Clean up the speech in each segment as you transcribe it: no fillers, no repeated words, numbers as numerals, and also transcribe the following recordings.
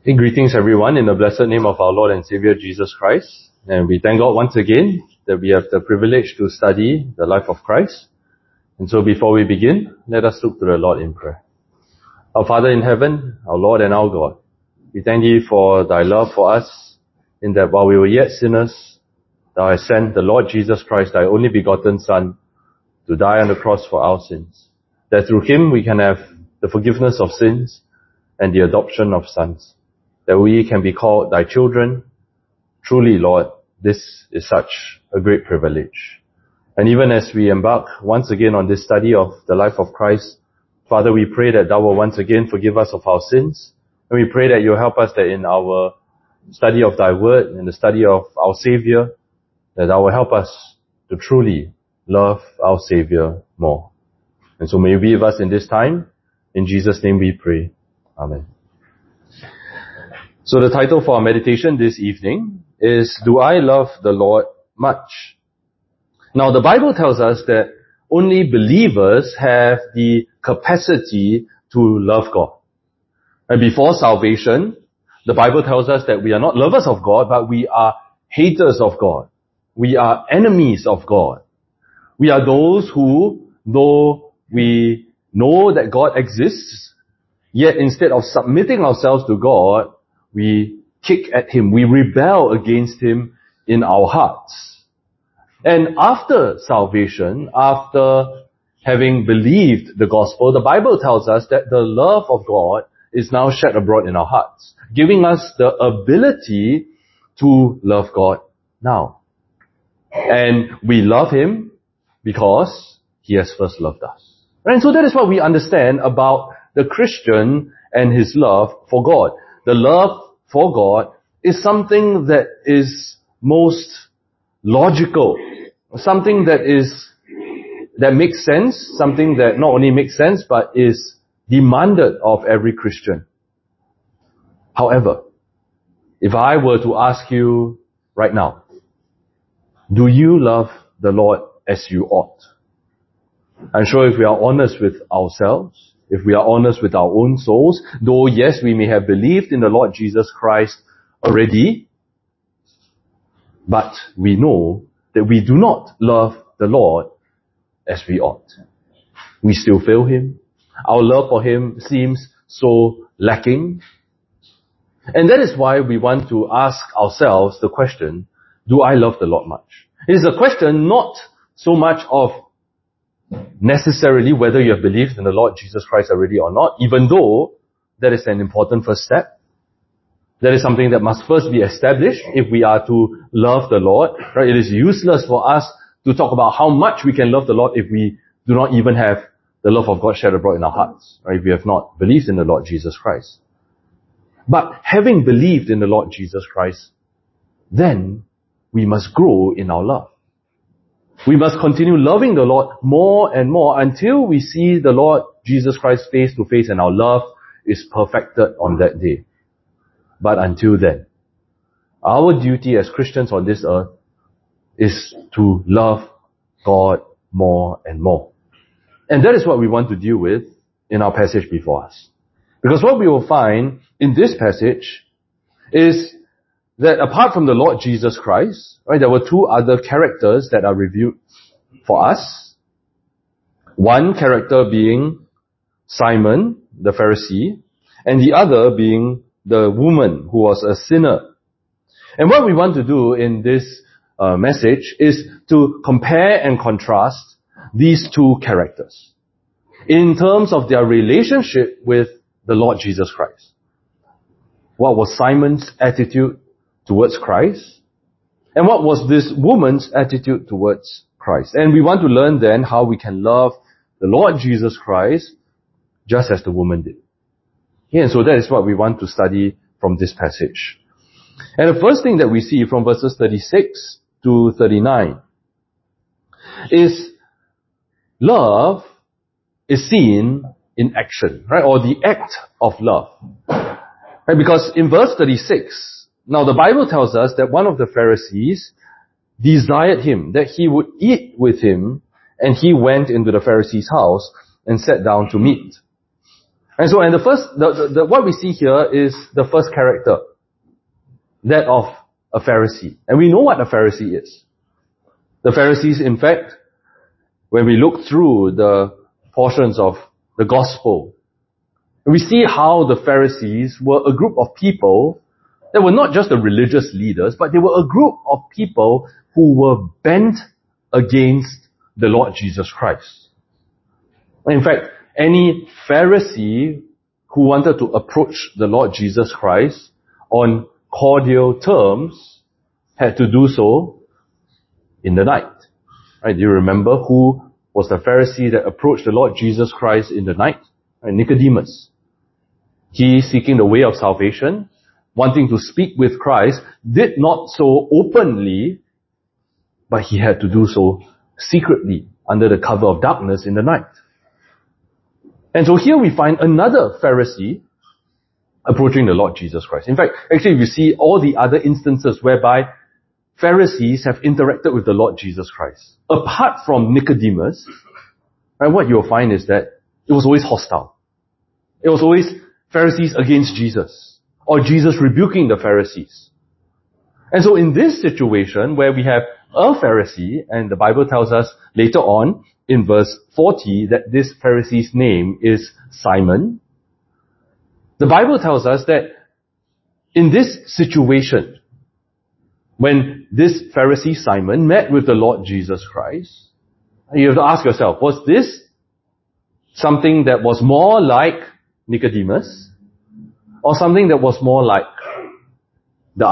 Greetings everyone in the blessed name of our Lord and Savior Jesus Christ. And we thank God once again that we have the privilege to study the life of Christ. And so before we begin, let us look to the Lord in prayer. Our Father in heaven, our Lord and our God, we thank Thee for Thy love for us, in that while we were yet sinners, Thou hast sent the Lord Jesus Christ, Thy only begotten Son, to die on the cross for our sins. That through Him we can have the forgiveness of sins and the adoption of sons. That we can be called Thy children. Truly, Lord, this is such a great privilege. And even as we embark once again on this study of the life of Christ, Father, we pray that Thou will once again forgive us of our sins. And we pray that You'll help us that in our study of Thy Word, in the study of our Savior, that Thou will help us to truly love our Savior more. And so may You be with us in this time. In Jesus' name we pray. Amen. So the title for our meditation this evening is, Do I Love the Lord Much? Now the Bible tells us that only believers have the capacity to love God. And before salvation, the Bible tells us that we are not lovers of God, but we are haters of God. We are enemies of God. We are those who, though we know that God exists, yet instead of submitting ourselves to God, we kick at Him, we rebel against Him in our hearts. And after salvation, after having believed the gospel, the Bible tells us that the love of God is now shed abroad in our hearts, giving us the ability to love God now. And we love Him because He has first loved us. And so that is what we understand about the Christian and his love for God. The love for God is something that is most logical, something that makes sense, something that not only makes sense, but is demanded of every Christian. However, if I were to ask you right now, do you love the Lord as you ought? I'm sure if we are honest with ourselves, if we are honest with our own souls, though yes, we may have believed in the Lord Jesus Christ already, but we know that we do not love the Lord as we ought. We still fail Him. Our love for Him seems so lacking. And that is why we want to ask ourselves the question, do I love the Lord much? It is a question not so much of necessarily whether you have believed in the Lord Jesus Christ already or not, even though that is an important first step. That is something that must first be established if we are to love the Lord. Right? It is useless for us to talk about how much we can love the Lord if we do not even have the love of God shed abroad in our hearts. Right? If we have not believed in the Lord Jesus Christ. But having believed in the Lord Jesus Christ, then we must grow in our love. We must continue loving the Lord more and more until we see the Lord Jesus Christ face to face and our love is perfected on that day. But until then, our duty as Christians on this earth is to love God more and more. And that is what we want to deal with in our passage before us. Because what we will find in this passage is that apart from the Lord Jesus Christ, right, there were two other characters that are revealed for us. One character being Simon, the Pharisee, and the other being the woman who was a sinner. And what we want to do in this message is to compare and contrast these two characters in terms of their relationship with the Lord Jesus Christ. What was Simon's attitude towards Christ? And what was this woman's attitude towards Christ? And we want to learn then how we can love the Lord Jesus Christ just as the woman did. And so that is what we want to study from this passage. And the first thing that we see from verses 36 to 39 is love is seen in action, right? Or the act of love. Right? Because in verse 36, now the Bible tells us that one of the Pharisees desired him, that he would eat with him, and he went into the Pharisee's house and sat down to meat. And so, what we see here is the first character, that of a Pharisee. And we know what a Pharisee is. The Pharisees, in fact, when we look through the portions of the gospel, we see how the Pharisees were a group of people that were not just the religious leaders, but they were a group of people who were bent against the Lord Jesus Christ. In fact, any Pharisee who wanted to approach the Lord Jesus Christ on cordial terms had to do so in the night. Right? Do you remember who was the Pharisee that approached the Lord Jesus Christ in the night? Right? Nicodemus. He, seeking the way of salvation, wanting to speak with Christ, did not so openly, but he had to do so secretly under the cover of darkness in the night. And so here we find another Pharisee approaching the Lord Jesus Christ. In fact, actually we see all the other instances whereby Pharisees have interacted with the Lord Jesus Christ. Apart from Nicodemus, right, what you'll find is that it was always hostile. It was always Pharisees against Jesus, or Jesus rebuking the Pharisees. And so in this situation where we have a Pharisee, and the Bible tells us later on in verse 40 that this Pharisee's name is Simon, the Bible tells us that in this situation, when this Pharisee Simon met with the Lord Jesus Christ, you have to ask yourself, was this something that was more like Nicodemus, or something that was more like the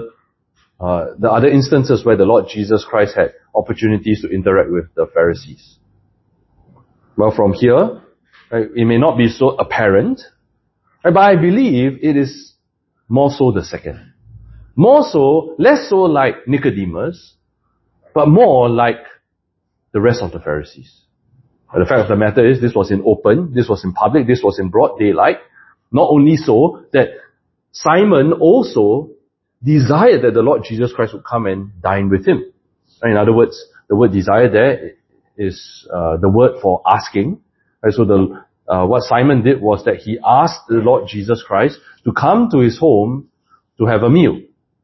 other instances where the Lord Jesus Christ had opportunities to interact with the Pharisees? Well, from here, right, it may not be so apparent, right, but I believe it is more so the second. More so, less so like Nicodemus, but more like the rest of the Pharisees. But the fact of the matter is, this was in open, this was in public, this was in broad daylight. Not only so, that Simon also desired that the Lord Jesus Christ would come and dine with him. In other words, the word desire there is the word for asking. And so what Simon did was that he asked the Lord Jesus Christ to come to his home to have a meal.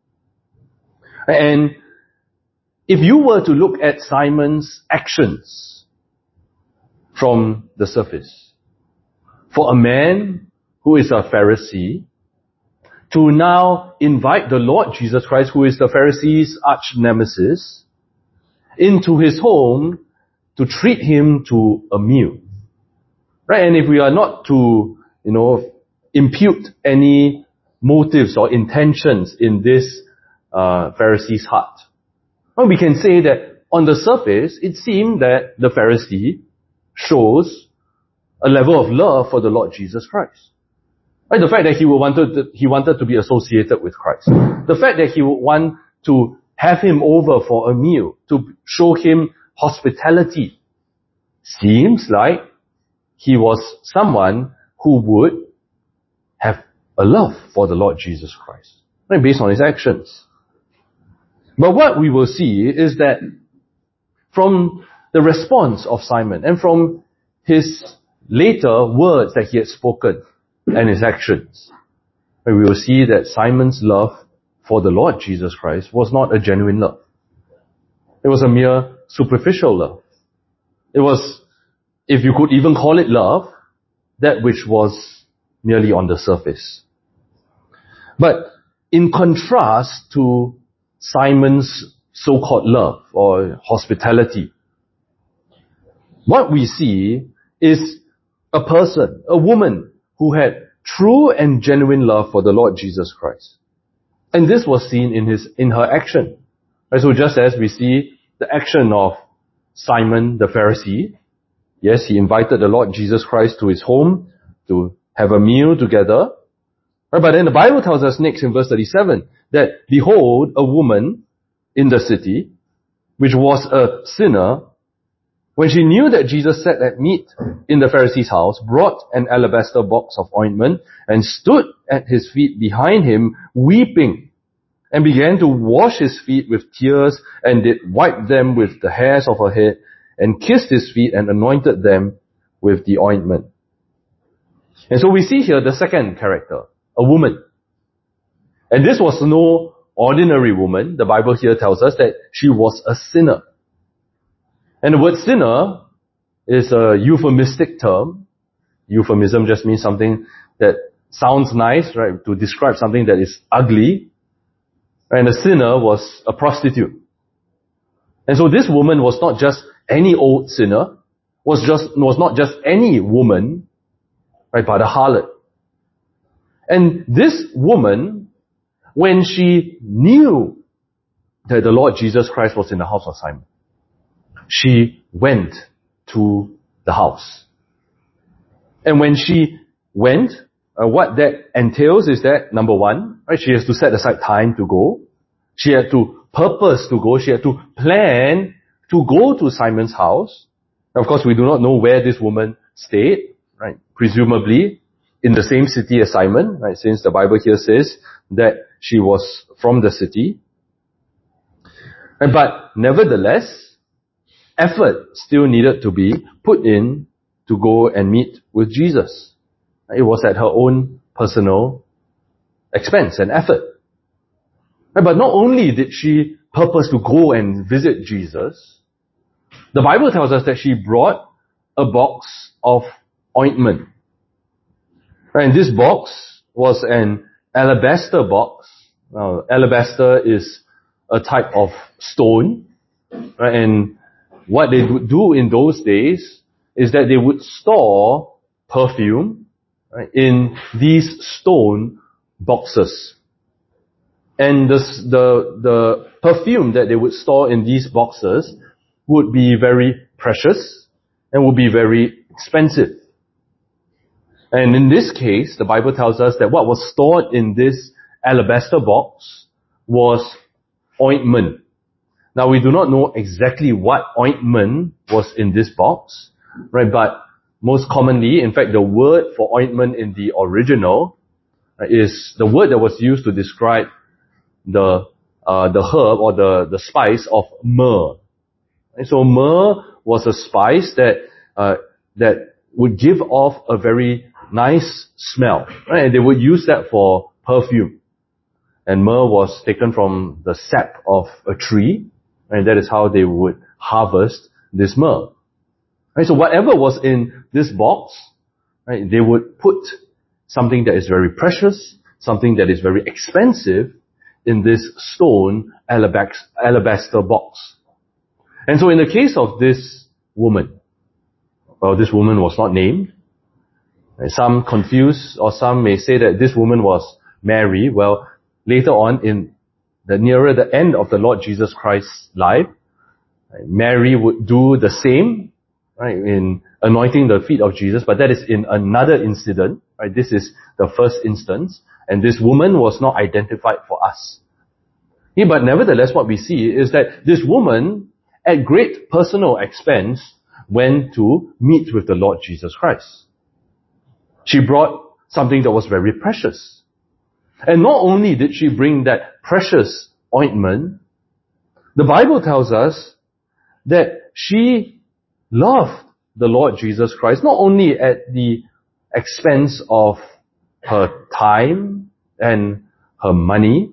And if you were to look at Simon's actions from the surface, for a man who is a Pharisee to now invite the Lord Jesus Christ, who is the Pharisees' arch nemesis, into his home to treat him to a meal. Right? And if we are not to, impute any motives or intentions in this Pharisee's heart, well, we can say that on the surface, it seemed that the Pharisee shows a level of love for the Lord Jesus Christ. Right? The fact that he wanted to be associated with Christ. The fact that he would want to have him over for a meal, to show him hospitality, seems like he was someone who would have a love for the Lord Jesus Christ, right, based on his actions. But what we will see is that from the response of Simon and from his later words that he had spoken and his actions, we will see that Simon's love for the Lord Jesus Christ was not a genuine love. It was a mere superficial love. It was, if you could even call it love, that which was merely on the surface. But in contrast to Simon's so-called love or hospitality, what we see is a person, a woman, who had true and genuine love for the Lord Jesus Christ. And this was seen in her action. And so just as we see the action of Simon the Pharisee, yes, he invited the Lord Jesus Christ to his home to have a meal together. But then the Bible tells us next in verse 37 that, behold, a woman in the city, which was a sinner, when she knew that Jesus sat at meat in the Pharisee's house, brought an alabaster box of ointment and stood at his feet behind him, weeping, and began to wash his feet with tears, and did wipe them with the hairs of her head, and kissed his feet and anointed them with the ointment. And so we see here the second character, a woman. And this was no ordinary woman. The Bible here tells us that she was a sinner. And the word sinner is a euphemistic term. Euphemism just means something that sounds nice, right? To describe something that is ugly. And a sinner was a prostitute. And so this woman was not just any old sinner, was not just any woman, right, but a harlot. And this woman, when she knew that the Lord Jesus Christ was in the house of Simon, she went to the house. And when she went, what that entails is that, number one, right, she has to set aside time to go. She had to purpose to go. She had to plan to go to Simon's house. Now, of course, we do not know where this woman stayed, right? Presumably in the same city as Simon, right? Since the Bible here says that she was from the city. But nevertheless, effort still needed to be put in to go and meet with Jesus. It was at her own personal expense and effort. But not only did she purpose to go and visit Jesus, the Bible tells us that she brought a box of ointment. And this box was an alabaster box. Now, alabaster is a type of stone. Right? And what they would do in those days is that they would store perfume, right, in these stone boxes. And the perfume that they would store in these boxes would be very precious and would be very expensive. And in this case, the Bible tells us that what was stored in this alabaster box was ointment. Now, we do not know exactly what ointment was in this box, right? But most commonly, in fact, the word for ointment in the original is the word that was used to describe the herb or the spice of myrrh. And so myrrh was a spice that would give off a very nice smell, right? And they would use that for perfume. And myrrh was taken from the sap of a tree, and that is how they would harvest this myrrh. Right? So whatever was in this box, right, they would put something that is very precious, something that is very expensive in this stone alabaster box. And so in the case of this woman, well, this woman was not named. Some confuse, or some may say that this woman was Mary. Well, later on, in nearer the end of the Lord Jesus Christ's life, Mary would do the same, right, in anointing the feet of Jesus, but that is in another incident, right? This is the first instance, and this woman was not identified for us. But nevertheless, what we see is that this woman, at great personal expense, went to meet with the Lord Jesus Christ. She brought something that was very precious. And not only did she bring that precious ointment, the Bible tells us that she loved the Lord Jesus Christ, not only at the expense of her time and her money,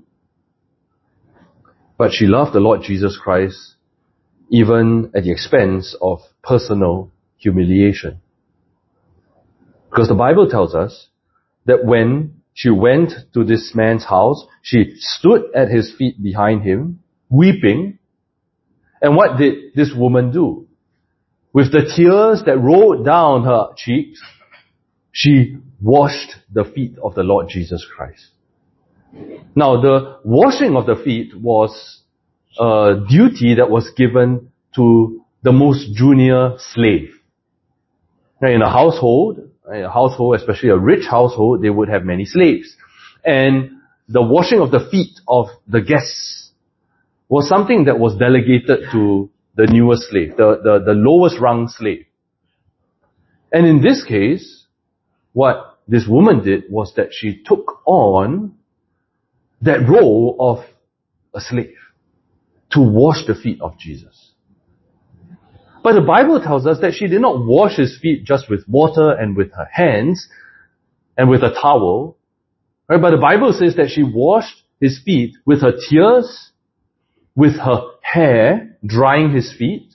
but she loved the Lord Jesus Christ even at the expense of personal humiliation. Because the Bible tells us that when she went to this man's house, she stood at his feet behind him, weeping. And what did this woman do? With the tears that rolled down her cheeks, she washed the feet of the Lord Jesus Christ. Now, the washing of the feet was a duty that was given to the most junior slave. In a household, especially a rich household, they would have many slaves. And the washing of the feet of the guests was something that was delegated to the newest slave, the lowest rung slave. And in this case, what this woman did was that she took on that role of a slave to wash the feet of Jesus. But the Bible tells us that she did not wash his feet just with water and with her hands, and with a towel. Right? But the Bible says that she washed his feet with her tears, with her hair, drying his feet.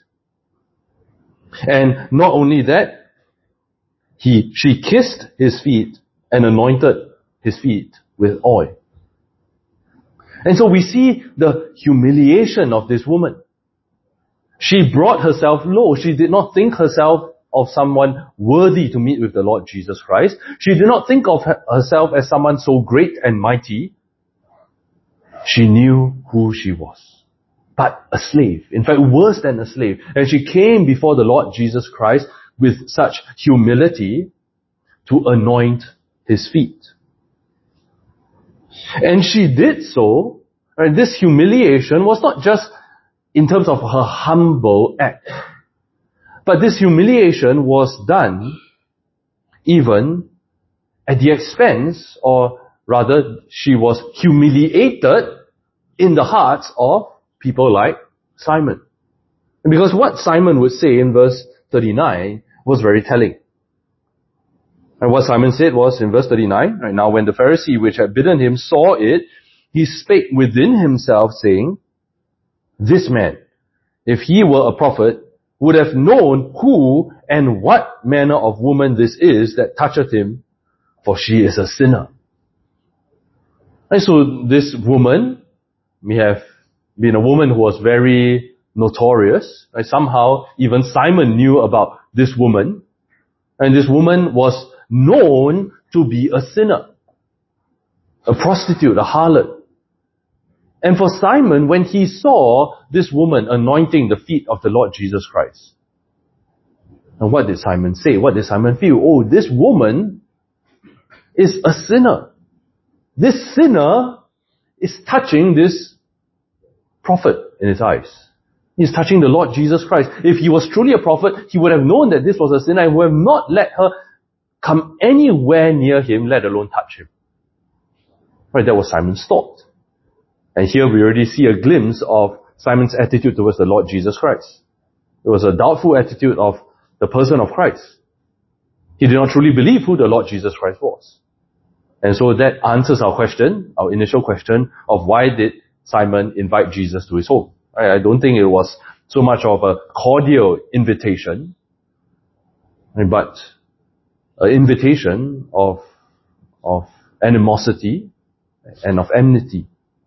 And not only that, she kissed his feet and anointed his feet with oil. And so we see the humiliation of this woman. She brought herself low. She did not think herself of someone worthy to meet with the Lord Jesus Christ. She did not think of herself as someone so great and mighty. She knew who she was. But a slave. In fact, worse than a slave. And she came before the Lord Jesus Christ with such humility to anoint his feet. And she did so, and this humiliation was not just in terms of her humble act, but this humiliation was done even at the expense, or rather, she was humiliated in the hearts of people like Simon. Because what Simon would say in verse 39 was very telling. And what Simon said was in verse 39, right, now when the Pharisee which had bidden him saw it, he spake within himself, saying, this man, if he were a prophet, would have known who and what manner of woman this is that toucheth him, for she is a sinner. And so this woman may have been a woman who was very notorious. Right? Somehow even Simon knew about this woman. And this woman was known to be a sinner, a prostitute, a harlot. And for Simon, when he saw this woman anointing the feet of the Lord Jesus Christ, and what did Simon say? What did Simon feel? Oh, this woman is a sinner. This sinner is touching this prophet in his eyes. He's touching the Lord Jesus Christ. If he was truly a prophet, he would have known that this was a sinner and would have not let her come anywhere near him, let alone touch him. Right, that was Simon's thought. And here we already see a glimpse of Simon's attitude towards the Lord Jesus Christ. It was a doubtful attitude of the person of Christ. He did not truly believe who the Lord Jesus Christ was. And so that answers our question, our initial question of why did Simon invite Jesus to his home. I don't think it was so much of a cordial invitation, but an invitation of animosity and of enmity.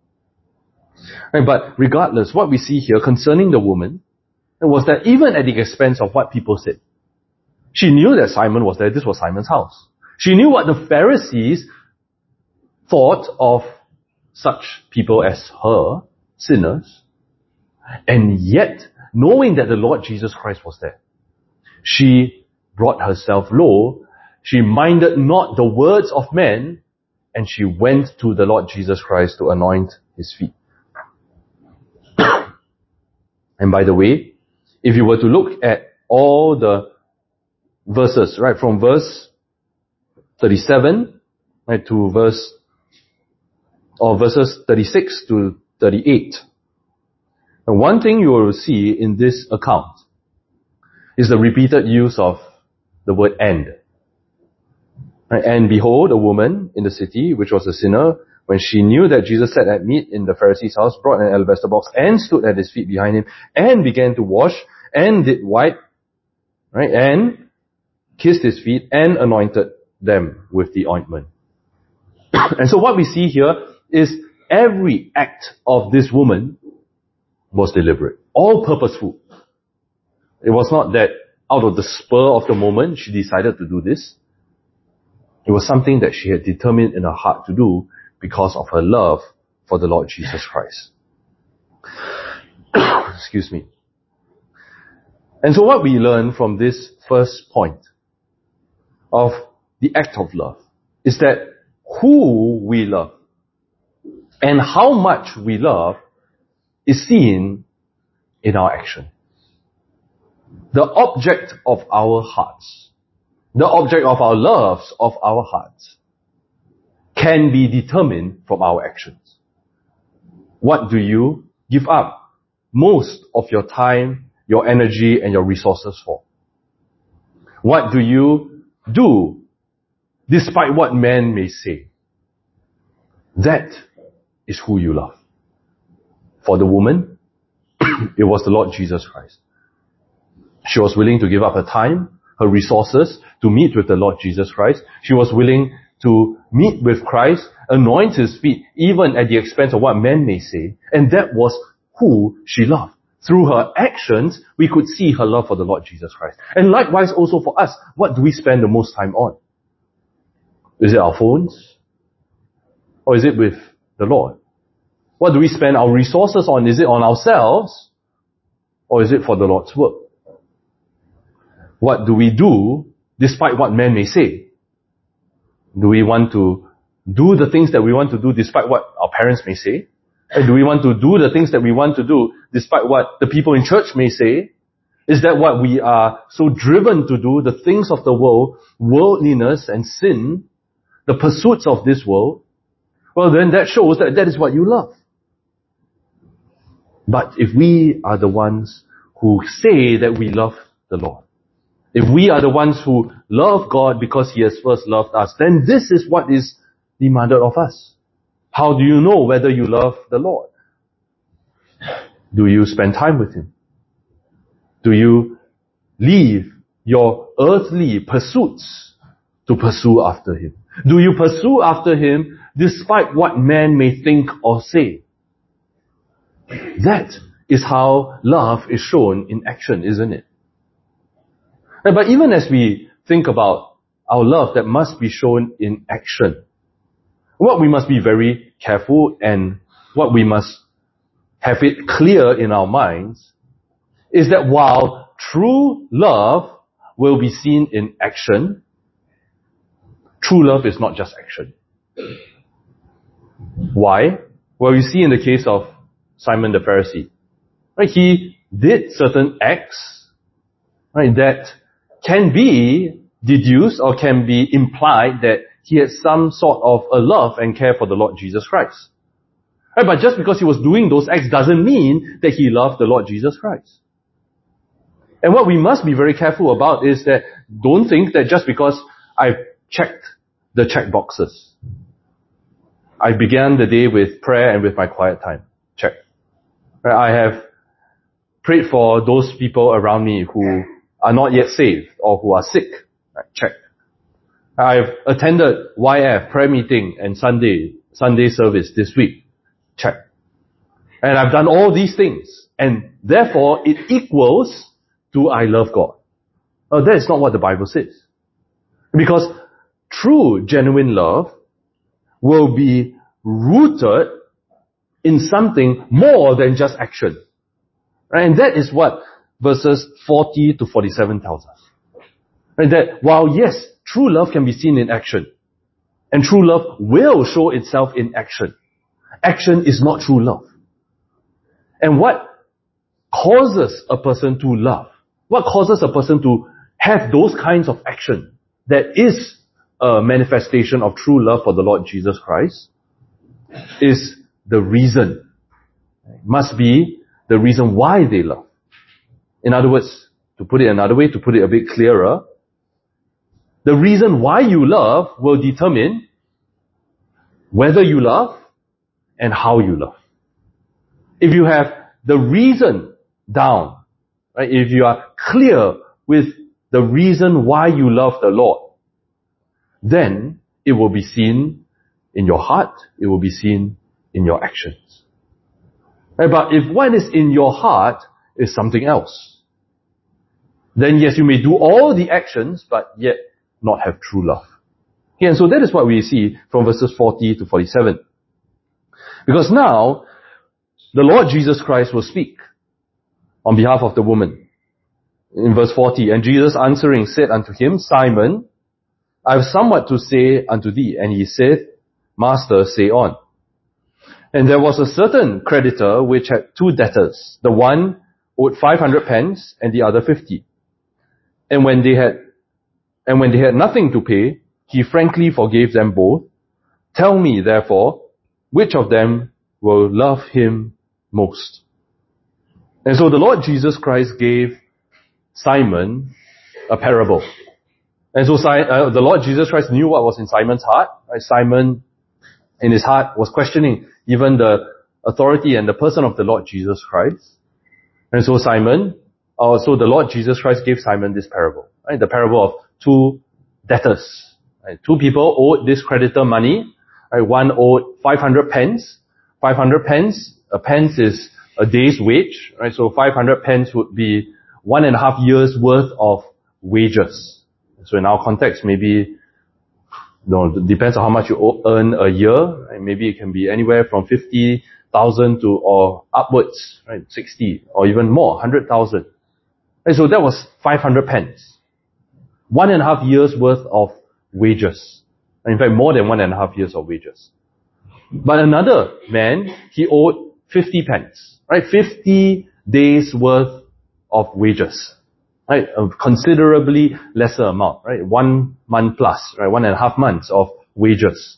But regardless, what we see here concerning the woman was that even at the expense of what people said, she knew that Simon was there. This was Simon's house. She knew what the Pharisees thought of such people as her, sinners, and yet, knowing that the Lord Jesus Christ was there, she brought herself low. She minded not the words of men, and she went to the Lord Jesus Christ to anoint his feet. And by the way, if you were to look at all the verses, right, from verse 37, right, to verses 36 to 38, and one thing you will see in this account is the repeated use of the word and. Right? And behold, a woman in the city, which was a sinner, when she knew that Jesus sat at meat in the Pharisee's house, brought an alabaster box and stood at his feet behind him and began to wash and did wipe, right, and kissed his feet and anointed them with the ointment. And so what we see here is every act of this woman was deliberate, all purposeful. It was not that out of the spur of the moment she decided to do this. It was something that she had determined in her heart to do because of her love for the Lord Jesus Christ. Excuse me. And so what we learn from this first point of the act of love is that who we love and how much we love is seen in our action. The object of our hearts, the object of our loves of our hearts can be determined from our actions. What do you give up most of your time, your energy, and your resources for? What do you do despite what man may say. That is who you love. For the woman, it was the Lord Jesus Christ. She was willing to give up her time, her resources to meet with the Lord Jesus Christ. She was willing to meet with Christ, anoint his feet, even at the expense of what men may say. And that was who she loved. Through her actions, we could see her love for the Lord Jesus Christ. And likewise also for us, what do we spend the most time on? Is it our phones? Or is it with the Lord? What do we spend our resources on? Is it on ourselves? Or is it for the Lord's work? What do we do despite what men may say? Do we want to do the things that we want to do despite what our parents may say? Or do we want to do the things that we want to do despite what the people in church may say? Is that what we are so driven to do, the things of the world, worldliness and sin, the pursuits of this world? Well, then that shows that that is what you love. But if we are the ones who say that we love the Lord, if we are the ones who love God because He has first loved us, then this is what is demanded of us. How do you know whether you love the Lord? Do you spend time with Him? Do you leave your earthly pursuits to pursue after Him? Do you pursue after Him despite what man may think or say? That is how love is shown in action, isn't it? But even as we think about our love that must be shown in action, what we must be very careful and what we must have it clear in our minds is that while true love will be seen in action, true love is not just action. Why? Well, you see in the case of Simon the Pharisee, right? He did certain acts, right, that can be deduced or can be implied that he had some sort of a love and care for the Lord Jesus Christ. Right? But just because he was doing those acts doesn't mean that he loved the Lord Jesus Christ. And what we must be very careful about is that don't think that just because I've checked the check boxes, I began the day with prayer and with my quiet time. Check. Right? I have prayed for those people around me who are not yet saved or who are sick. Right? Check. I've attended YF prayer meeting and Sunday service this week. Check. And I've done all these things. And therefore it equals to I love God. That is not what the Bible says. Because true, genuine love will be rooted in something more than just action. Right? And that is what verses 40 to 47 tells us. Right? That while yes, true love can be seen in action, and true love will show itself in action, action is not true love. And what causes a person to love? What causes a person to have those kinds of action that is a manifestation of true love for the Lord Jesus Christ is the reason. Must be the reason why they love. In other words, to put it another way, to put it a bit clearer, the reason why you love will determine whether you love and how you love. If you have the reason down, right, if you are clear with the reason why you love the Lord, then it will be seen in your heart, it will be seen in your actions. Right, but if what is in your heart is something else, then yes, you may do all the actions, but yet not have true love. Okay, and so that is what we see from verses 40 to 47. Because now, the Lord Jesus Christ will speak on behalf of the woman. In verse 40, and Jesus answering said unto him, Simon, I have somewhat to say unto thee. And he said, Master, say on. And there was a certain creditor which had two debtors. The one owed 500 pence and the other 50. And when they had nothing to pay, he frankly forgave them both. Tell me, therefore, which of them will love him most? And so the Lord Jesus Christ gave Simon a parable. And so the Lord Jesus Christ knew what was in Simon's heart. Right? Simon, in his heart, was questioning even the authority and the person of the Lord Jesus Christ. And so so the Lord Jesus Christ gave Simon this parable. Right? The parable of two debtors. Right? Two people owed this creditor money. Right? One owed 500 pence. 500 pence. A pence is a day's wage. Right? So 500 pence would be 1.5 years worth of wages. So in our context, maybe, it depends on how much you earn a year. Right? Maybe it can be anywhere from 50,000 to or upwards, right? 60 or even more, 100,000. And so that was 500 pence. 1.5 years worth of wages. In fact, more than 1.5 years of wages. But another man, he owed 50 pence, right? 50 days worth of wages. Right? A considerably lesser amount, right? 1 month plus, right? 1.5 months of wages.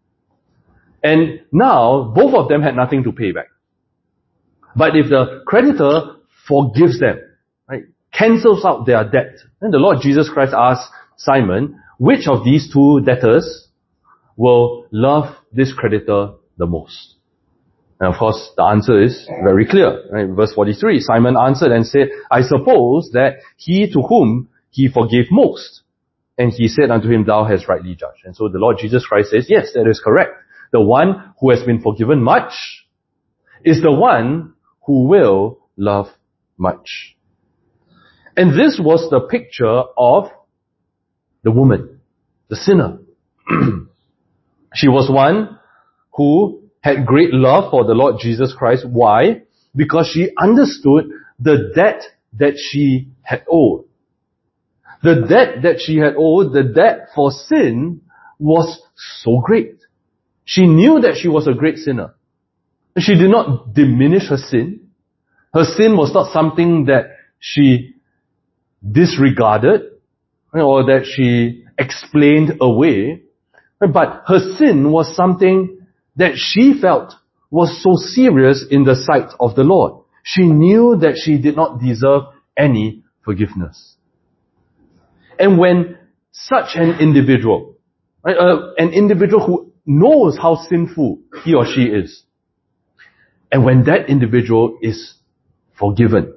And now, both of them had nothing to pay back. But if the creditor forgives them, right? Cancels out their debt, then the Lord Jesus Christ asked Simon, which of these two debtors will love this creditor the most? And of course, the answer is very clear. Right? Verse 43, Simon answered and said, I suppose that he to whom he forgave most. And he said unto him, thou hast rightly judged. And so the Lord Jesus Christ says, yes, that is correct. The one who has been forgiven much is the one who will love much. And this was the picture of the woman, the sinner. She was one who had great love for the Lord Jesus Christ. Why? Because she understood the debt that she had owed. The debt that she had owed, the debt for sin, was so great. She knew that she was a great sinner. She did not diminish her sin. Her sin was not something that she disregarded or that she explained away. But her sin was something that she felt was so serious in the sight of the Lord. She knew that she did not deserve any forgiveness. And when such an individual, right, an individual who knows how sinful he or she is, and when that individual is forgiven,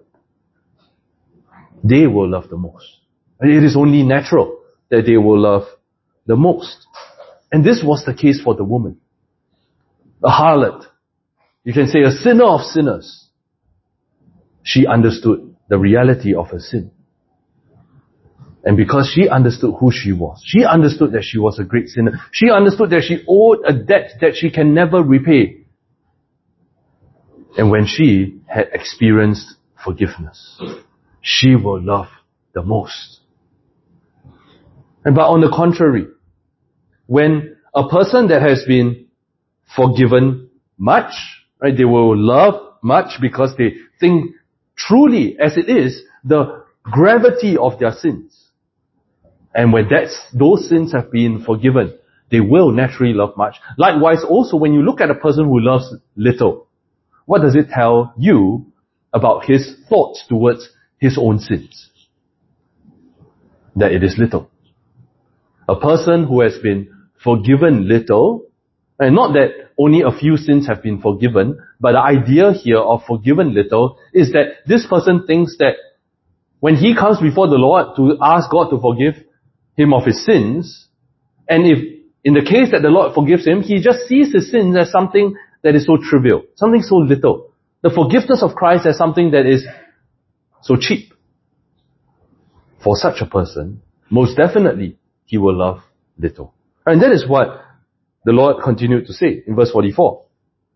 they will love the most. It is only natural that they will love the most. And this was the case for the woman. A harlot. You can say a sinner of sinners. She understood the reality of her sin. And because she understood who she was, she understood that she was a great sinner. She understood that she owed a debt that she can never repay. And when she had experienced forgiveness, she will love the most. But on the contrary, when a person that has been forgiven much, right, they will love much because they think truly as it is the gravity of their sins. And when those sins have been forgiven, they will naturally love much. Likewise, also when you look at a person who loves little, what does it tell you about his thoughts towards his own sins? That it is little. A person who has been forgiven little, and not that only a few sins have been forgiven, but the idea here of forgiven little is that this person thinks that when he comes before the Lord to ask God to forgive him of his sins, and if in the case that the Lord forgives him, he just sees his sins as something that is so trivial, something so little. The forgiveness of Christ as something that is so cheap. For such a person, most definitely, he will love little. And that is what the Lord continued to say in verse 44.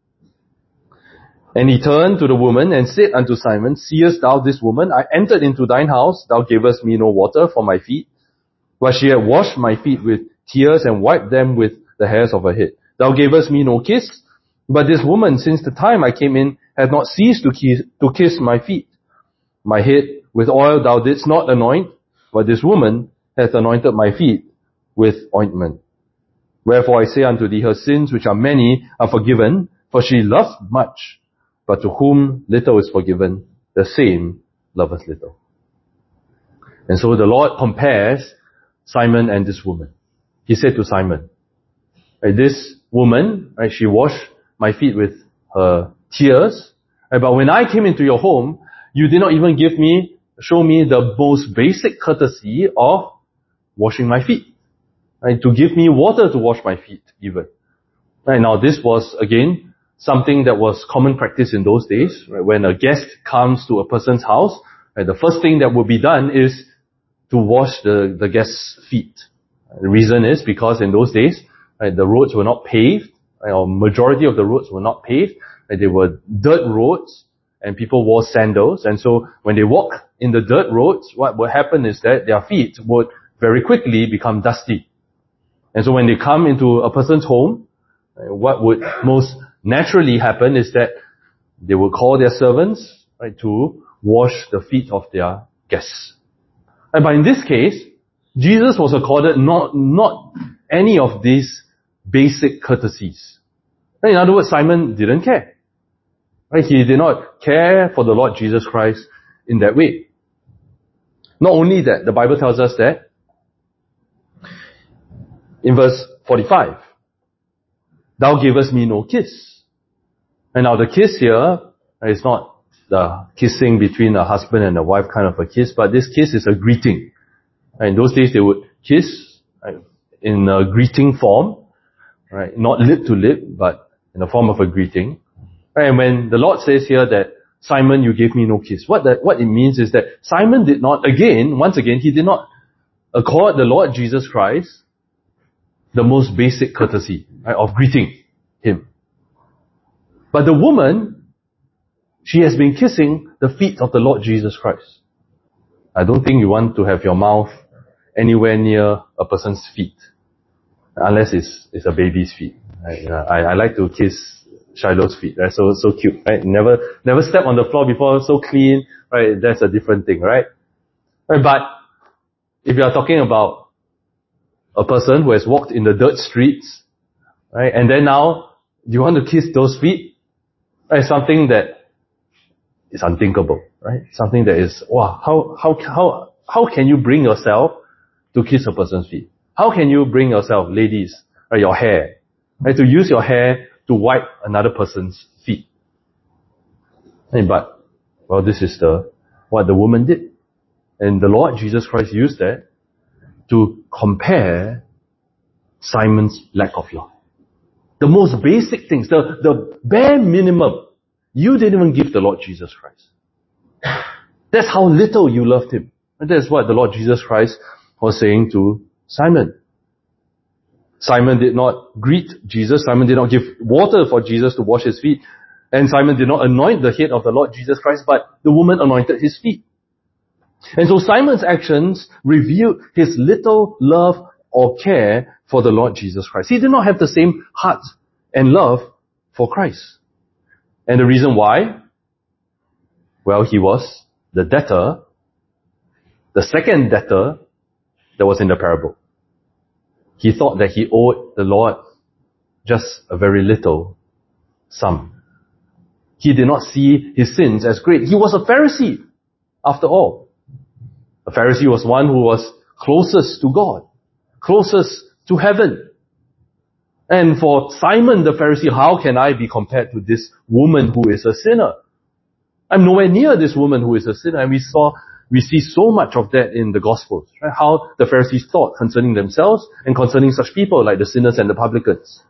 And he turned to the woman and said unto Simon, seest thou this woman? I entered into thine house, thou gavest me no water for my feet, but she had washed my feet with tears and wiped them with the hairs of her head. Thou gavest me no kiss, but this woman, since the time I came in, hath not ceased to kiss my feet. My head with oil thou didst not anoint, but this woman hath anointed my feet with ointment. Wherefore I say unto thee, her sins, which are many, are forgiven, for she loved much. But to whom little is forgiven, the same loveth little. And so the Lord compares Simon and this woman. He said to Simon, right, this woman, right, she washed my feet with her tears, right, but when I came into your home, you did not even show me the most basic courtesy of washing my feet. Right, to give me water to wash my feet even. Right, now this was again something that was common practice in those days. Right, when a guest comes to a person's house, right, the first thing that would be done is to wash the guest's feet. The reason is because in those days, right, the roads were not paved, right, or majority of the roads were not paved. Right, they were dirt roads and people wore sandals. And so when they walk in the dirt roads, what would happen is that their feet would very quickly become dusty. And so when they come into a person's home, what would most naturally happen is that they will call their servants, right, to wash the feet of their guests. But in this case, Jesus was accorded not any of these basic courtesies. In other words, Simon didn't care. Right? He did not care for the Lord Jesus Christ in that way. Not only that, the Bible tells us that in verse 45, thou gavest me no kiss. And now the kiss here is not the kissing between a husband and a wife kind of a kiss, but this kiss is a greeting. In those days they would kiss, right, in a greeting form, right, not lip to lip, but in the form of a greeting. Right, and when the Lord says here that, Simon, you gave me no kiss, what it means is that Simon did not, once again, he did not accord the Lord Jesus Christ the most basic courtesy, right, of greeting him. But the woman, she has been kissing the feet of the Lord Jesus Christ. I don't think you want to have your mouth anywhere near a person's feet, unless it's a baby's feet. Right? I like to kiss Shiloh's feet. Right? So cute, right? Never step on the floor before, so clean, right? That's a different thing, right? Right, but if you are talking about a person who has walked in the dirt streets, right, and then now you want to kiss those feet, right? Something that is unthinkable, right? Something that is, wow, how can you bring yourself to kiss a person's feet? How can you bring yourself, ladies, right, your hair, right, to use your hair to wipe another person's feet? But, well, this is what the woman did. And the Lord Jesus Christ used that to compare Simon's lack of love. The most basic things, the bare minimum, you didn't even give the Lord Jesus Christ. That's how little you loved him. And that's what the Lord Jesus Christ was saying to Simon. Simon did not greet Jesus. Simon did not give water for Jesus to wash his feet. And Simon did not anoint the head of the Lord Jesus Christ, but the woman anointed his feet. And so Simon's actions revealed his little love or care for the Lord Jesus Christ. He did not have the same heart and love for Christ. And the reason why? Well, he was the debtor, the second debtor that was in the parable. He thought that he owed the Lord just a very little sum. He did not see his sins as great. He was a Pharisee, after all. A Pharisee was one who was closest to God, closest to heaven. And for Simon the Pharisee, how can I be compared to this woman who is a sinner? I'm nowhere near this woman who is a sinner. And we see so much of that in the Gospels, right? How the Pharisees thought concerning themselves and concerning such people like the sinners and the publicans.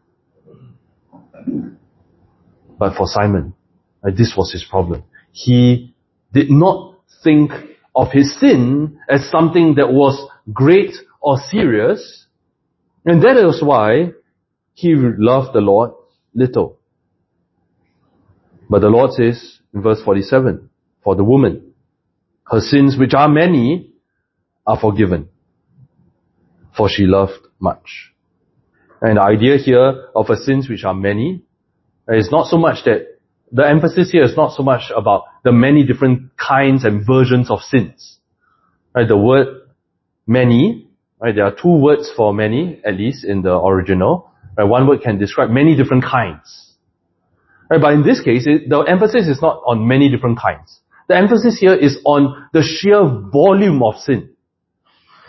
But for Simon, right, this was his problem. He did not think of his sin as something that was great or serious. And that is why he loved the Lord little. But the Lord says in verse 47, for the woman, her sins, which are many, are forgiven, for she loved much. And the idea here of her sins, which are many, is not so much that, the emphasis here is not so much about the many different kinds and versions of sins. Right, the word many, right, there are two words for many, at least in the original. Right, one word can describe many different kinds. Right, but in this case, the emphasis is not on many different kinds. The emphasis here is on the sheer volume of sin.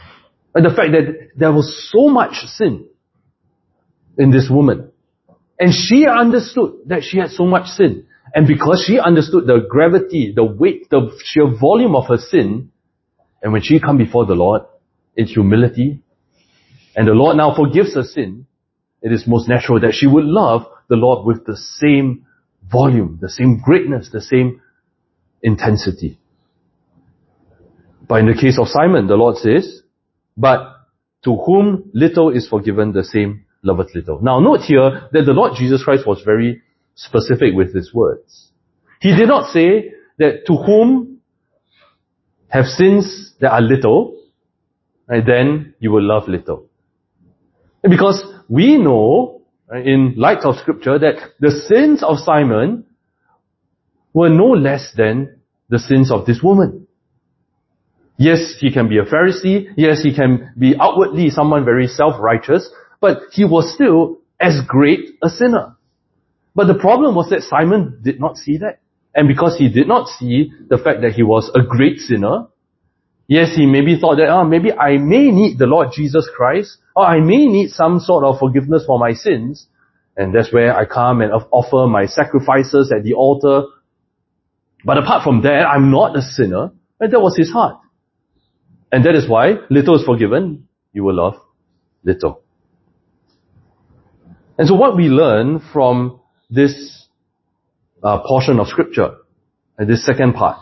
And the fact that there was so much sin in this woman. And she understood that she had so much sin. And because she understood the gravity, the weight, the sheer volume of her sin, and when she come before the Lord in humility, and the Lord now forgives her sin, it is most natural that she would love the Lord with the same volume, the same greatness, the same intensity. But in the case of Simon, the Lord says, but to whom little is forgiven, the same loveth little. Now note here that the Lord Jesus Christ was very specific with his words. He did not say that to whom have sins that are little, and then you will love little. Because we know, in light of scripture, that the sins of Simon were no less than the sins of this woman. Yes, he can be a Pharisee. Yes, he can be outwardly someone very self-righteous, but he was still as great a sinner. But the problem was that Simon did not see that. And because he did not see the fact that he was a great sinner, yes, he maybe thought that, maybe I may need the Lord Jesus Christ, or I may need some sort of forgiveness for my sins, and that's where I come and offer my sacrifices at the altar. But apart from that, I'm not a sinner. And that was his heart. And that is why little is forgiven, you will love little. And so what we learn from this portion of scripture, and this second part,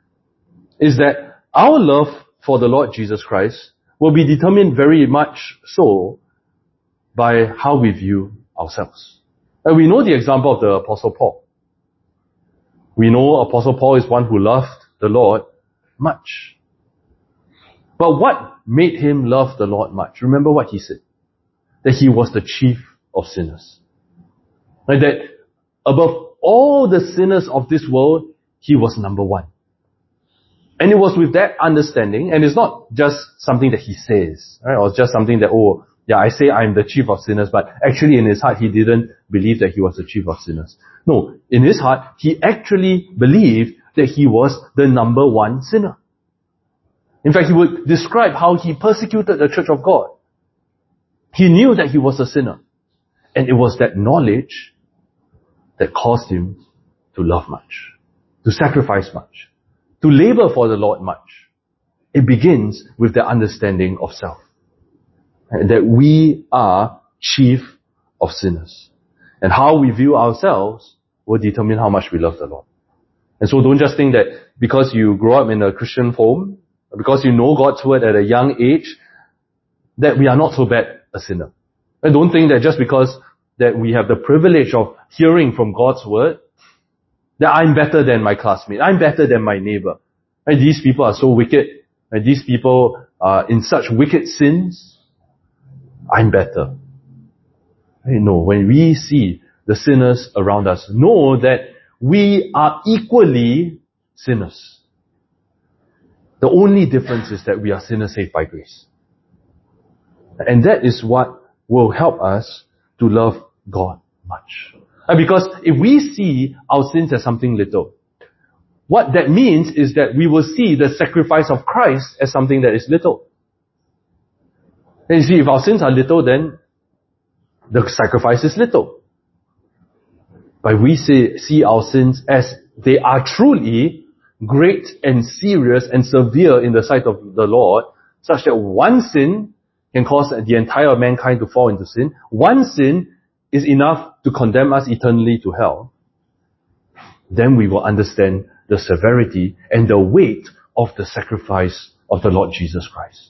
is that our love for the Lord Jesus Christ will be determined very much so by how we view ourselves. And we know the example of the Apostle Paul. We know Apostle Paul is one who loved the Lord much. But what made him love the Lord much? Remember what he said. That he was the chief of sinners. Right? That above all the sinners of this world, he was number one. And it was with that understanding, and it's not just something that he says, right? Or just something that, I say I'm the chief of sinners, but actually in his heart he didn't believe that he was the chief of sinners. No, in his heart he actually believed that he was the number one sinner. In fact, he would describe how he persecuted the church of God. He knew that he was a sinner. And it was that knowledge that caused him to love much, to sacrifice much, to labor for the Lord much. It begins with the understanding of self. That we are chief of sinners. And how we view ourselves will determine how much we love the Lord. And so don't just think that because you grow up in a Christian home, because you know God's word at a young age, that we are not so bad a sinner. And don't think that just because that we have the privilege of hearing from God's word, that I'm better than my classmate, I'm better than my neighbor. And these people are so wicked, and these people are in such wicked sins, I'm better. No, when we see the sinners around us, know that we are equally sinners. The only difference is that we are sinners saved by grace. And that is what will help us to love God much. And because if we see our sins as something little, what that means is that we will see the sacrifice of Christ as something that is little. And you see, if our sins are little, then the sacrifice is little. But we see our sins as they are truly great and serious and severe in the sight of the Lord, such that one sin can cause the entire mankind to fall into sin. One sin is enough to condemn us eternally to hell. Then we will understand the severity and the weight of the sacrifice of the Lord Jesus Christ.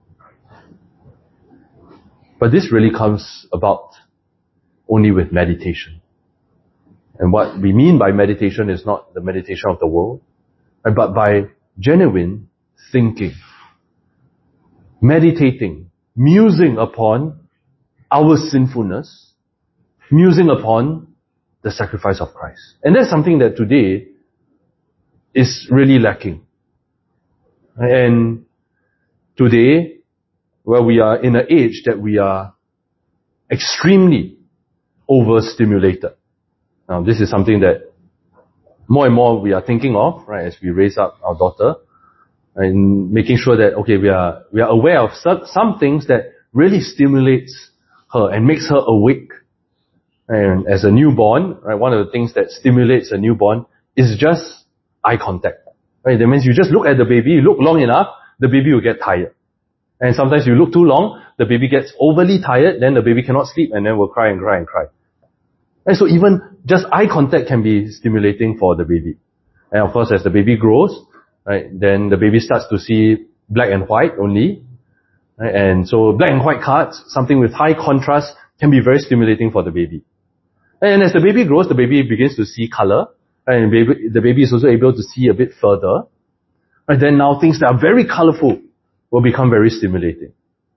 But this really comes about only with meditation. And what we mean by meditation is not the meditation of the world, but by genuine thinking, meditating, musing upon our sinfulness, musing upon the sacrifice of Christ. And that's something that today is really lacking. And today, where we are in an age that we are extremely overstimulated. Now, this is something that more and more we are thinking of, right, as we raise up our daughter. and making sure that, okay, we are aware of some things that really stimulates her and makes her awake. And as a newborn, right, one of the things that stimulates a newborn is just eye contact. Right? That means you just look at the baby, you look long enough, the baby will get tired. And sometimes you look too long, the baby gets overly tired, then the baby cannot sleep and then will cry and cry and cry. And so even just eye contact can be stimulating for the baby. And of course, as the baby grows, right, then the baby starts to see black and white only. Right? And so black and white cards, something with high contrast, can be very stimulating for the baby. And as the baby grows, the baby begins to see color. And the baby is also able to see a bit further. And then now things that are very colorful will become very stimulating.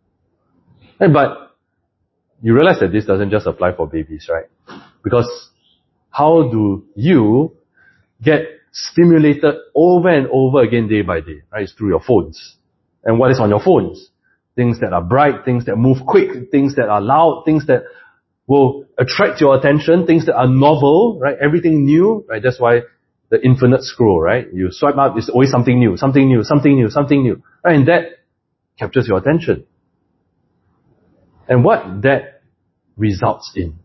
But you realize that this doesn't just apply for babies, right? Because how do you get stimulated over and over again day by day? Right? It's through your phones. And what is on your phones? Things that are bright, things that move quick, things that are loud, things that will attract your attention, things that are novel, right? Everything new, right? That's why the infinite scroll, right? You swipe up, it's always something new, something new, something new, something new. Right? And that captures your attention. And what that results in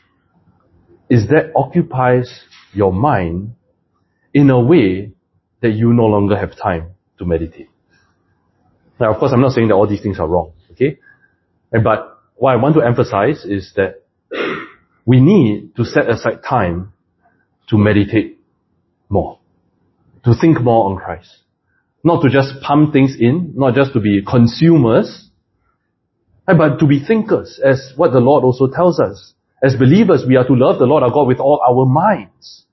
is that occupies your mind in a way that you no longer have time to meditate. Now, of course, I'm not saying that all these things are wrong, okay? But what I want to emphasize is that we need to set aside time to meditate more, to think more on Christ. Not to just pump things in, not just to be consumers, but to be thinkers, as what the Lord also tells us. As believers, we are to love the Lord our God with all our minds.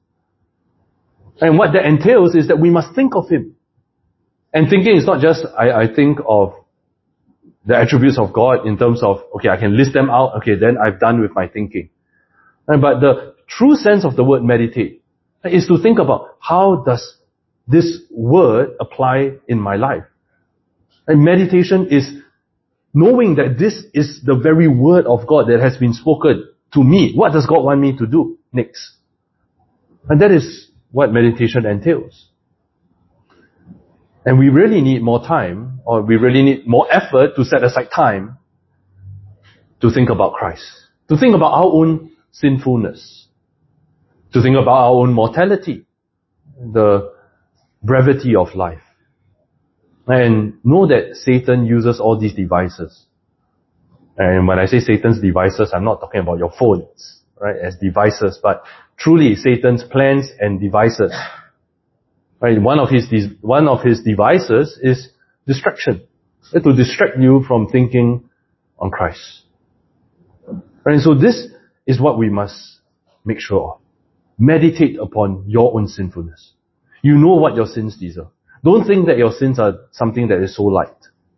And what that entails is that we must think of Him. And thinking is not just, I think of the attributes of God in terms of, okay, I can list them out, okay, then I've done with my thinking. But the true sense of the word meditate is to think about how does this word apply in my life. And meditation is knowing that this is the very word of God that has been spoken to me. What does God want me to do next? And that is what meditation entails. And we really need more time, or we really need more effort to set aside time to think about Christ. To think about our own sinfulness. To think about our own mortality. The brevity of life. And know that Satan uses all these devices. And when I say Satan's devices, I'm not talking about your phones, right, as devices, but truly Satan's plans and devices. Right? One of his devices is distraction. To distract you from thinking on Christ. And so this is what we must make sure of. Meditate upon your own sinfulness. You know what your sins deserve. Don't think that your sins are something that is so light.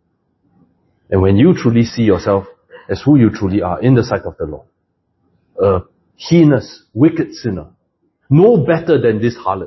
And when you truly see yourself as who you truly are in the sight of the Lord, a heinous, wicked sinner, no better than this harlot.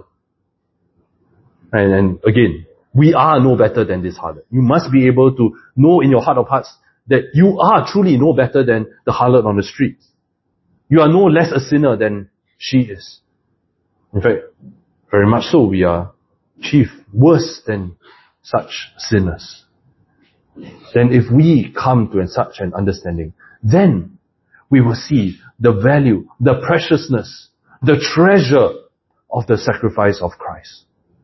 And again, we are no better than this harlot. You must be able to know in your heart of hearts that you are truly no better than the harlot on the street. You are no less a sinner than she is. In fact, very much so, we are chief, worse than such sinners. Then if we come to such an understanding, then we will see the value, the preciousness, the treasure of the sacrifice of Christ.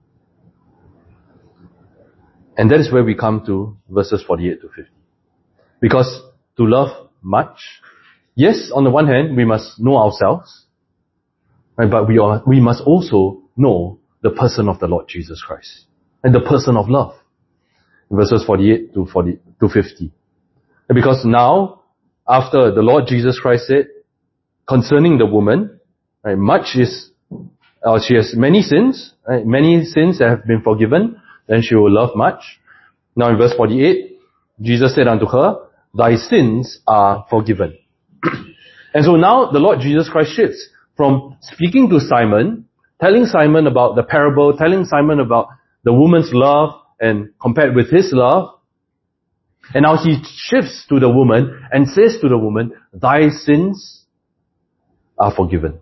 And that is where we come to verses 48 to 50. Because to love much, yes, on the one hand, we must know ourselves, right, but we must also know the person of the Lord Jesus Christ and the person of love. Verses 48 to 50. And because now, after the Lord Jesus Christ said, concerning the woman, right, she has many sins, right, many sins that have been forgiven, then she will love much. Now in verse 48, Jesus said unto her, thy sins are forgiven. And so now the Lord Jesus Christ shifts from speaking to Simon, telling Simon about the parable, telling Simon about the woman's love and compared with his love. And now he shifts to the woman and says to the woman, thy sins are forgiven.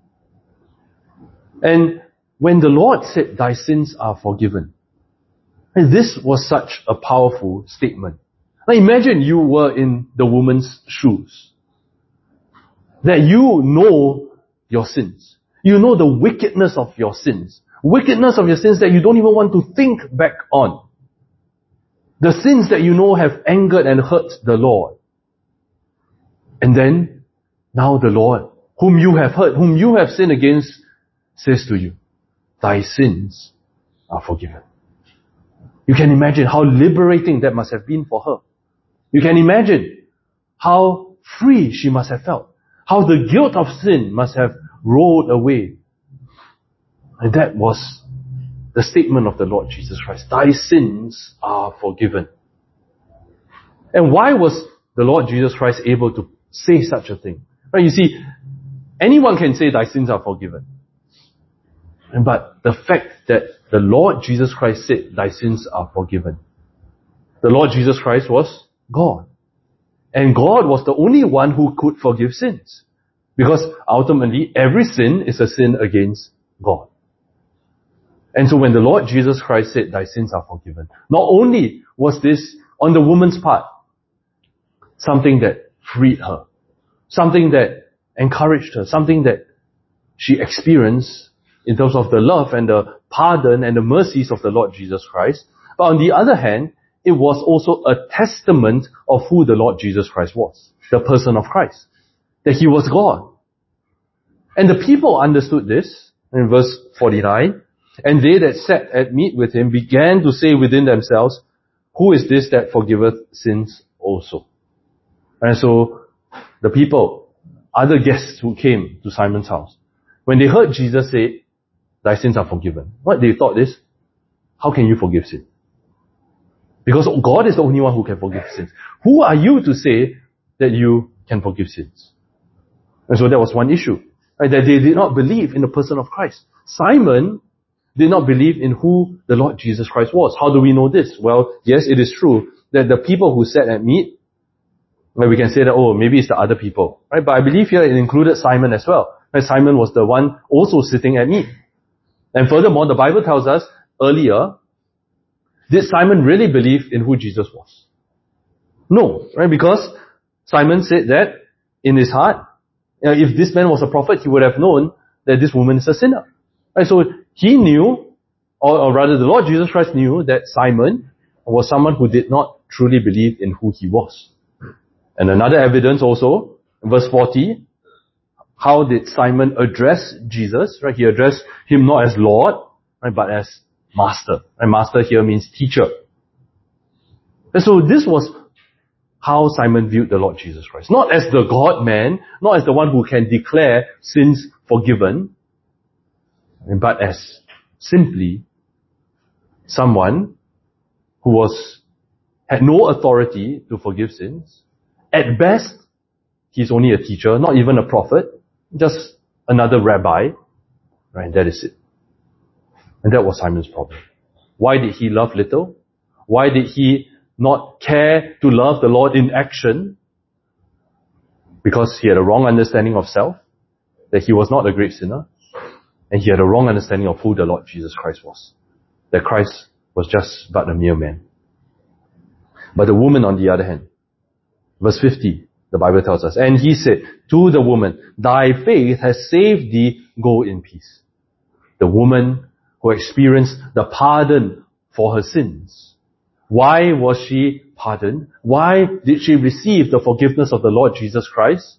And when the Lord said, thy sins are forgiven, And this was such a powerful statement. Now imagine you were in the woman's shoes. That you know your sins. You know the wickedness of your sins. Wickedness of your sins that you don't even want to think back on. The sins that you know have angered and hurt the Lord. And then, now the Lord, whom you have hurt, whom you have sinned against, says to you, thy sins are forgiven. You can imagine how liberating that must have been for her. You can imagine how free she must have felt. How the guilt of sin must have rolled away. And that was the statement of the Lord Jesus Christ. Thy sins are forgiven. And why was the Lord Jesus Christ able to say such a thing? Right, you see, anyone can say thy sins are forgiven. But the fact that the Lord Jesus Christ said thy sins are forgiven. The Lord Jesus Christ was God. And God was the only one who could forgive sins. Because ultimately, every sin is a sin against God. And so when the Lord Jesus Christ said, thy sins are forgiven, not only was this, on the woman's part, something that freed her, something that encouraged her, something that she experienced in terms of the love and the pardon and the mercies of the Lord Jesus Christ, but on the other hand, it was also a testament of who the Lord Jesus Christ was, the person of Christ, that He was God. And the people understood this in verse 49, and they that sat at meat with Him began to say within themselves, who is this that forgiveth sins also? And so the people, other guests who came to Simon's house, when they heard Jesus say, thy sins are forgiven, what they thought is, how can you forgive sin? Because God is the only one who can forgive sins. Who are you to say that you can forgive sins? And so that was one issue, right? That they did not believe in the person of Christ. Simon did not believe in who the Lord Jesus Christ was. How do we know this? Well, yes, it is true that the people who sat at meat, well, we can say that, oh, maybe it's the other people, right? But I believe here it included Simon as well. Right? Simon was the one also sitting at meat. And furthermore, the Bible tells us earlier, did Simon really believe in who Jesus was? No, right? Because Simon said that in his heart, if this man was a prophet, he would have known that this woman is a sinner. Right? So he knew, or rather the Lord Jesus Christ knew that Simon was someone who did not truly believe in who he was. And another evidence also, in verse 40, how did Simon address Jesus? Right? He addressed Him not as Lord, right, but as Master. And Master here means teacher. And so this was how Simon viewed the Lord Jesus Christ. Not as the God-man, not as the one who can declare sins forgiven, but as simply someone who had no authority to forgive sins. At best, he's only a teacher, not even a prophet, just another rabbi, right? That is it. And that was Simon's problem. Why did he love little? Why did he not care to love the Lord in action? Because he had a wrong understanding of self, that he was not a great sinner, and he had a wrong understanding of who the Lord Jesus Christ was, that Christ was just but a mere man. But the woman, on the other hand, verse 50, the Bible tells us, and he said to the woman, thy faith has saved thee, go in peace. The woman who experienced the pardon for her sins. Why was she pardoned? Why did she receive the forgiveness of the Lord Jesus Christ?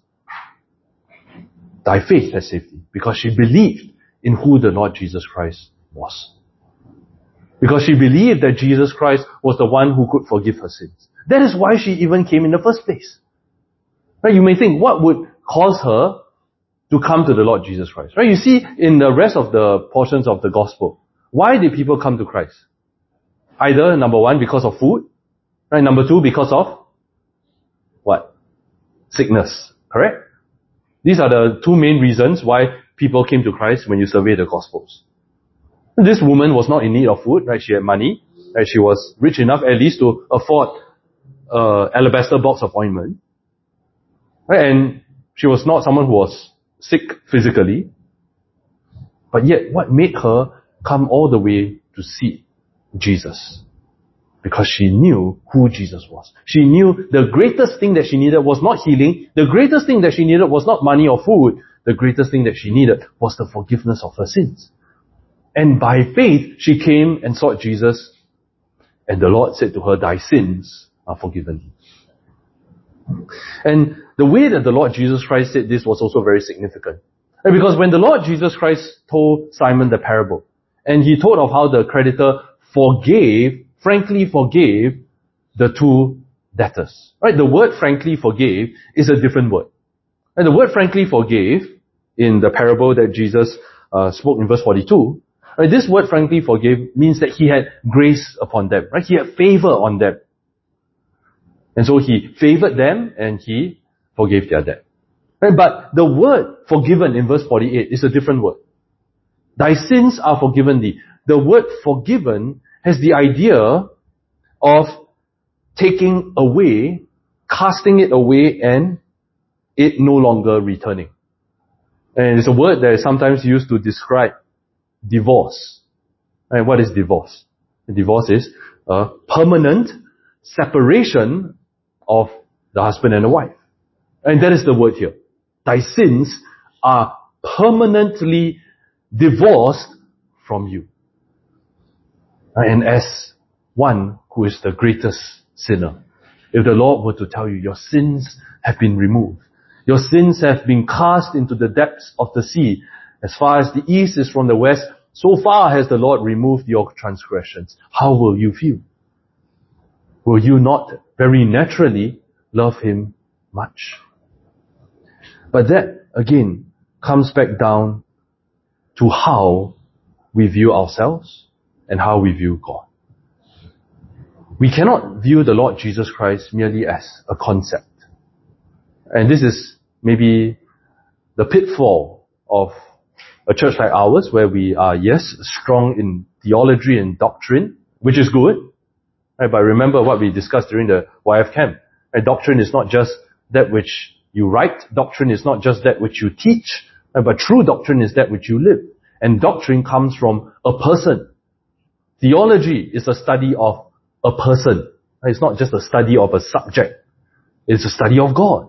Thy faith has saved thee. Because she believed in who the Lord Jesus Christ was. Because she believed that Jesus Christ was the one who could forgive her sins. That is why she even came in the first place. Right? You may think, what would cause her to come to the Lord Jesus Christ? Right? You see, in the rest of the portions of the gospel, why did people come to Christ? Either, number one, because of food. Right? Number two, because of what? Sickness. Correct? These are the two main reasons why people came to Christ when you survey the Gospels. This woman was not in need of food, right? She had money, right? She was rich enough at least to afford alabaster box of ointment. Right? And she was not someone who was sick physically. But yet, what made her come all the way to see Jesus? Because she knew who Jesus was. She knew the greatest thing that she needed was not healing. The greatest thing that she needed was not money or food. The greatest thing that she needed was the forgiveness of her sins. And by faith, she came and sought Jesus. And the Lord said to her, thy sins are forgiven thee. And the way that the Lord Jesus Christ said this was also very significant. And because when the Lord Jesus Christ told Simon the parable, and he told of how the creditor frankly forgave the two debtors. Right? The word frankly forgave is a different word. And the word frankly forgave in the parable that Jesus spoke in verse 42, right, this word frankly forgave means that he had grace upon them. Right? He had favor on them. And so he favored them and he forgave their debt. Right? But the word forgiven in verse 48 is a different word. Thy sins are forgiven thee. The word forgiven has the idea of taking away, casting it away, and it no longer returning. And it's a word that is sometimes used to describe divorce. And what is divorce? Divorce is a permanent separation of the husband and the wife. And that is the word here. Thy sins are permanently divorced from you. And as one who is the greatest sinner, if the Lord were to tell you, your sins have been removed, your sins have been cast into the depths of the sea, as far as the east is from the west, so far has the Lord removed your transgressions, how will you feel? Will you not very naturally love Him much? But that, again, comes back down to how we view ourselves and how we view God. We cannot view the Lord Jesus Christ merely as a concept. And this is maybe the pitfall of a church like ours, where we are, yes, strong in theology and doctrine, which is good. Right? But remember what we discussed during the YF camp. Right? Doctrine is not just that which you write. Doctrine is not just that which you teach. Right? But true doctrine is that which you live. And doctrine comes from a person. Theology is a study of a person. It's not just a study of a subject. It's a study of God.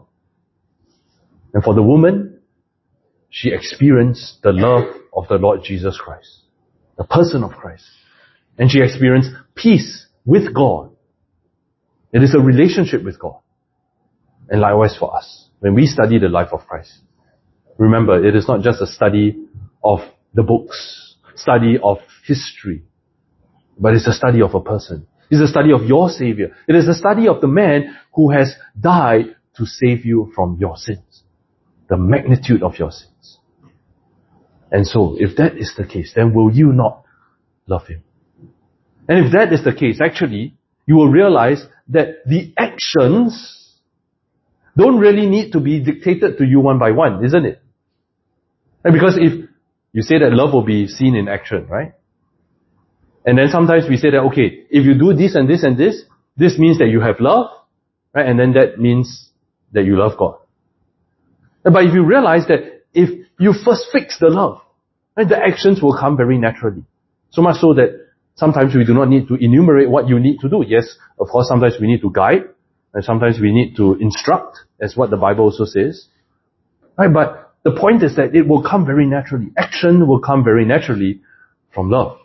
And for the woman, she experienced the love of the Lord Jesus Christ, the person of Christ. And she experienced peace with God. It is a relationship with God. And likewise for us, when we study the life of Christ, remember, it is not just a study of the books, study of history, but it's a study of a person. It's a study of your Savior. It is a study of the man who has died to save you from your sins, the magnitude of your sins. And so, if that is the case, then will you not love Him? And if that is the case, actually, you will realize that the actions don't really need to be dictated to you one by one, isn't it? And because if you say that love will be seen in action, right? And then sometimes we say that, okay, if you do this and this and this means that you have love, right? And then that means that you love God. But if you realize that if you first fix the love, right, the actions will come very naturally. So much so that sometimes we do not need to enumerate what you need to do. Yes, of course, sometimes we need to guide, and sometimes we need to instruct, as what the Bible also says. Right? But the point is that it will come very naturally. Action will come very naturally from love.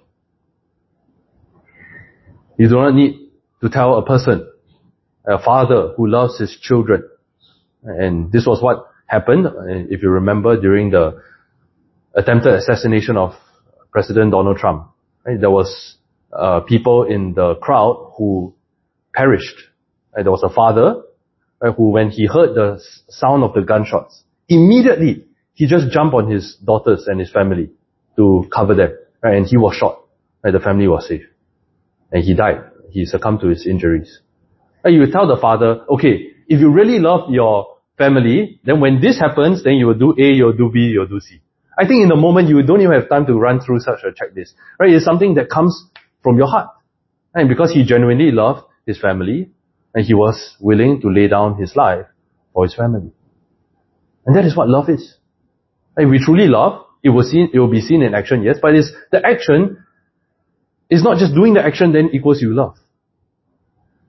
You do not need to tell a person, a father who loves his children. And this was what happened, if you remember, during the attempted assassination of President Donald Trump. Right? There was people in the crowd who perished. Right? There was a father, right, who, when he heard the sound of the gunshots, immediately he just jumped on his daughters and his family to cover them. Right? And he was shot. Right? The family was safe. And he died. He succumbed to his injuries. And you tell the father, okay, if you really love your family, then when this happens, then you will do A, you'll do B, you'll do C. I think in the moment you don't even have time to run through such a checklist. Right? It's something that comes from your heart. And because he genuinely loved his family, and he was willing to lay down his life for his family. And that is what love is. And if we truly love, it will be seen in action, yes, but the action is not just doing the action then equals you love.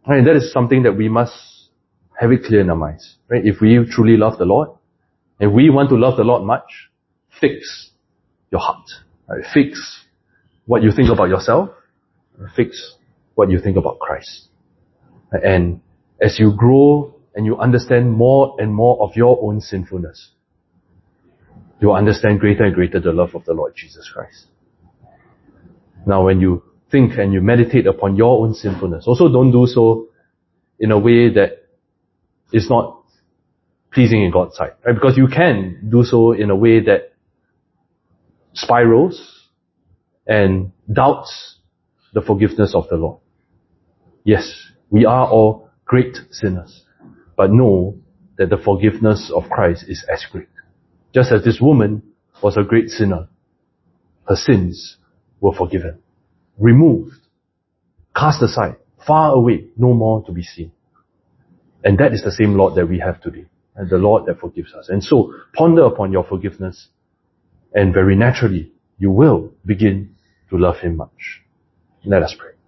And that is something that we must have it clear in our minds. Right? If we truly love the Lord, if we want to love the Lord much, fix your heart. Right? Fix what you think about yourself. Fix what you think about Christ. And as you grow and you understand more and more of your own sinfulness, you will understand greater and greater the love of the Lord Jesus Christ. Now when you think and you meditate upon your own sinfulness, also don't do so in a way that is not pleasing in God's sight. Right? Because you can do so in a way that spirals and doubts the forgiveness of the Lord. Yes, we are all great sinners, but know that the forgiveness of Christ is as great. Just as this woman was a great sinner, her sins were forgiven, removed, cast aside, far away, no more to be seen. And that is the same Lord that we have today, and the Lord that forgives us. And so, ponder upon your forgiveness, and very naturally, you will begin to love Him much. Let us pray.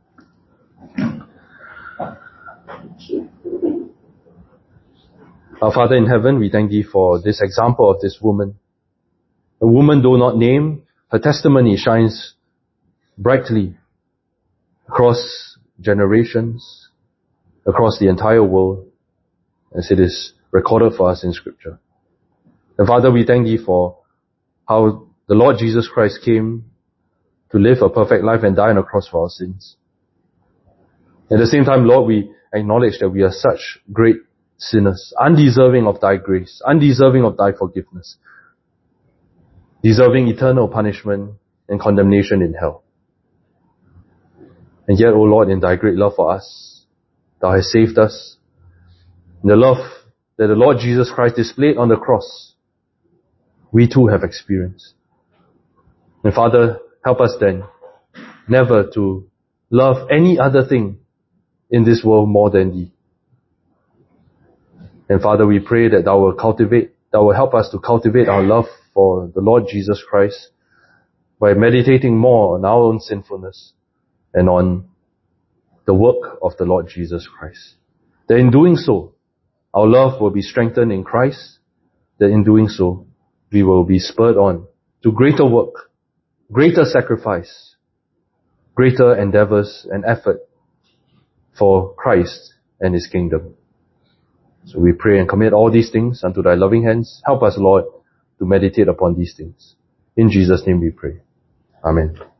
Our Father in heaven, we thank Thee for this example of this woman. A woman though not named, her testimony shines brightly across generations, across the entire world, as it is recorded for us in Scripture. And Father, we thank Thee for how the Lord Jesus Christ came to live a perfect life and die on a cross for our sins. At the same time, Lord, we acknowledge that we are such great sinners, undeserving of Thy grace, undeserving of Thy forgiveness, deserving eternal punishment and condemnation in hell. And yet, O Lord, in Thy great love for us, Thou hast saved us. In the love that the Lord Jesus Christ displayed on the cross, we too have experienced. And Father, help us then never to love any other thing in this world more than Thee. And Father, we pray that Thou will help us to cultivate our love for the Lord Jesus Christ by meditating more on our own sinfulness and on the work of the Lord Jesus Christ. That in doing so, our love will be strengthened in Christ. That in doing so, we will be spurred on to greater work, greater sacrifice, greater endeavors and effort for Christ and His kingdom. So we pray and commit all these things unto Thy loving hands. Help us, Lord, to meditate upon these things. In Jesus' name we pray. Amen.